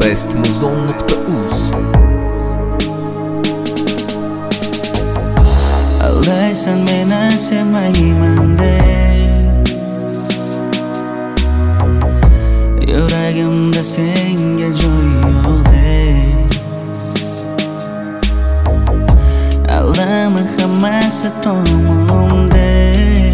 bestmuzon.uz. Aldaysan meni sevmayman deb, yuragimda senga joy yo'q deb. Aldama hammasi tamom deb,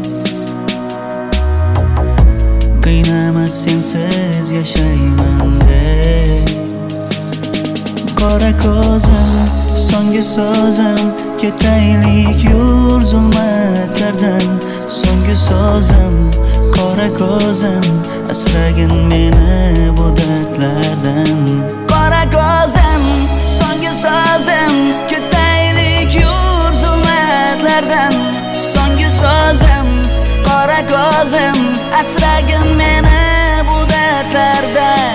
qiynama sensiz yashayman deb. Qora ko'zim, so'nggi so'zim, ketaylik yur zulmatlardan. So'nggi so'zim, qora ko'zim, asragin meni bu dardlardan. Qora ko'zim, so'nggi so'zim, ketaylik yur zulmatlardan. So'nggi so'zim, qora ko'zim, asragin meni bu dardlardan.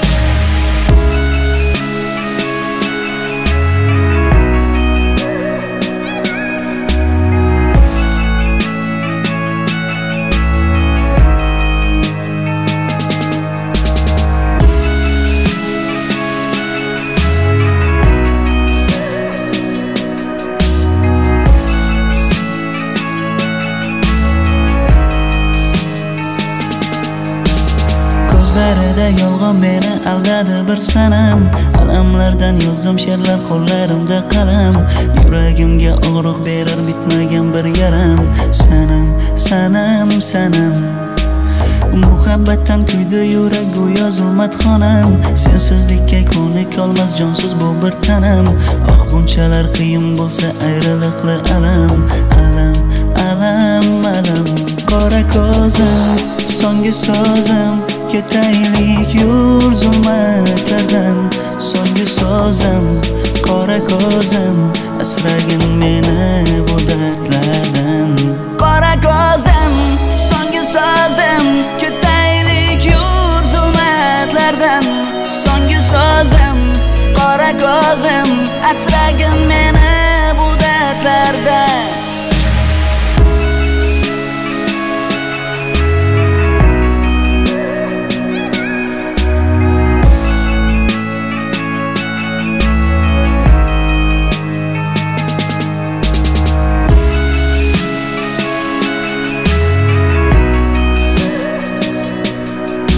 Ko'zlarida yolg'on meni aldadi bir sanam. Alamlardan yozdim she'rlar qo'llarimda qalam. Yuragimga og'riq berar bitmagan bir yaram. Sanam, sanam, sanam. Muhabbatdan kuydi yurak go'yo zulmatxonam. Sensizlikka ko'nikolmas jonsiz bu bir tanam. Oh bunchalar qiyin bo'lsa ayriliqli alam. Alam, alam, alam. Qora ko'zim, so'nggi so'zim, ketaylik yur zulmatlardan. So'nggi so'zim, qora ko'zim, asragin meni bu dardlardan. Qora ko'zim, so'nggi so'zim, ketaylik yur zulmatlardan. So'nggi so'zim, qora ko'zim, asragin meni bu dardlardan.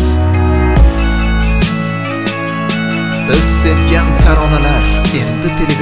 Siz sevgan taronalar endi